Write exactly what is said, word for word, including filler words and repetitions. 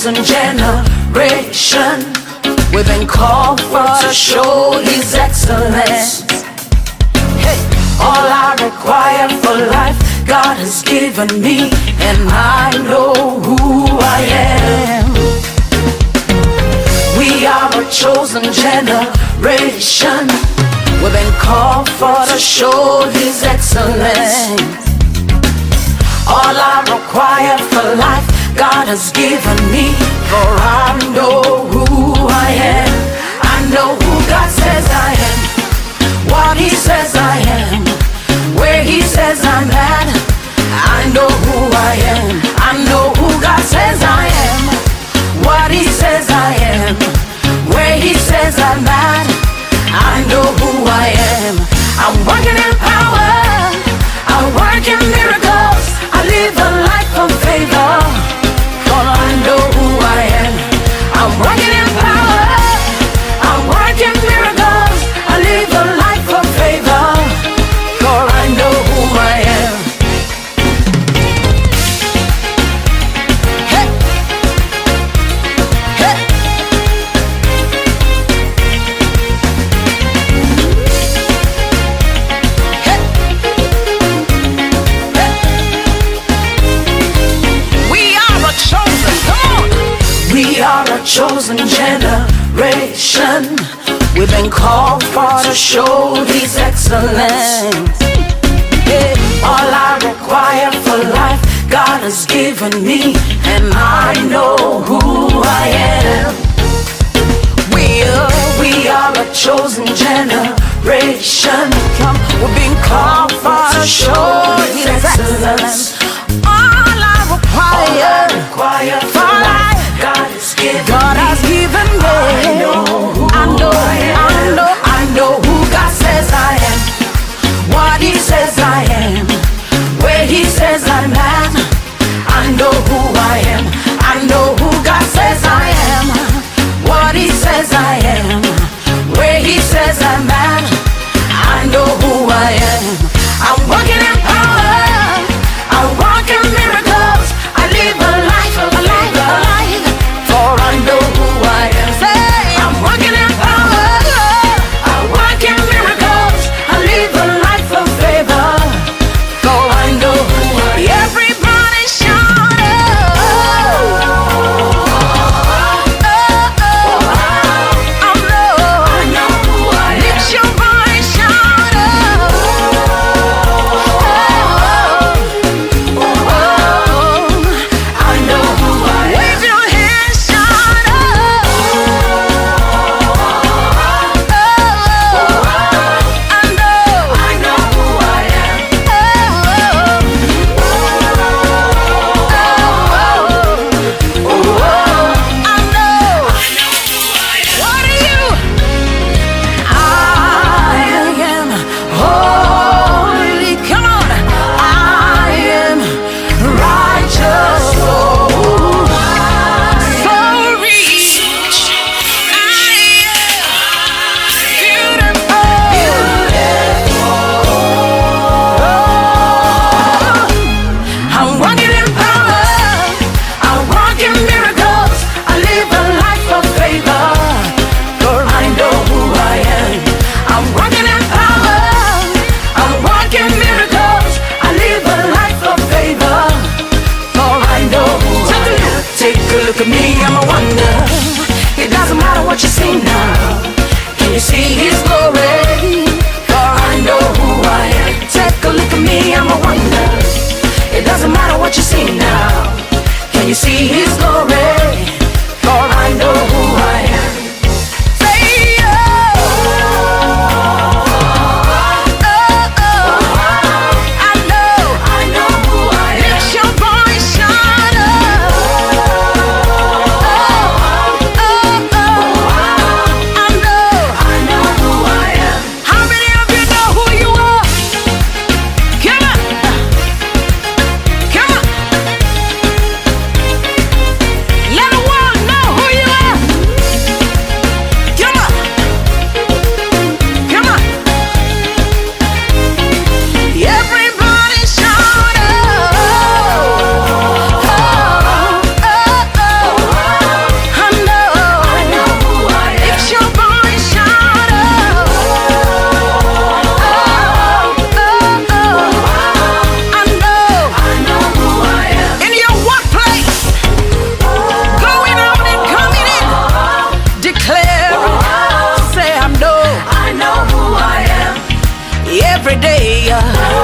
chosen generation. We've been called for to show His excellence. Hey, all I require for life, God has given me, and I know who I am. We are a chosen generation. We've been called for to show His excellence. All I require for life, God has given me, for I know who I am. I know who God says I am, what He says I am, where He says I'm at. I know who I am. I know who God says I am, what He says I am, where He says I'm at. I know who I am. I'm working in power, I work in miracles, I live a life of favor, for I know who I am. I'm working in power, I work in miracles, I live a life of favor, for I know who I am. Hey, hey. We are a chosen generation. We've been called for to show His excellence. Yeah. All I require for life, God has given me, and I know who I am. We are, we are a chosen generation. Come, we've been called for to show His excellence. All I require, All I require for life, God has given God has given me. I know who I know, I, am. I know, I know who God says I am, what He says I am, where He says I'm at. I know who I am. I know who God says I am, what He says I am, where He says I'm at. I know who I am. I'm working in every day.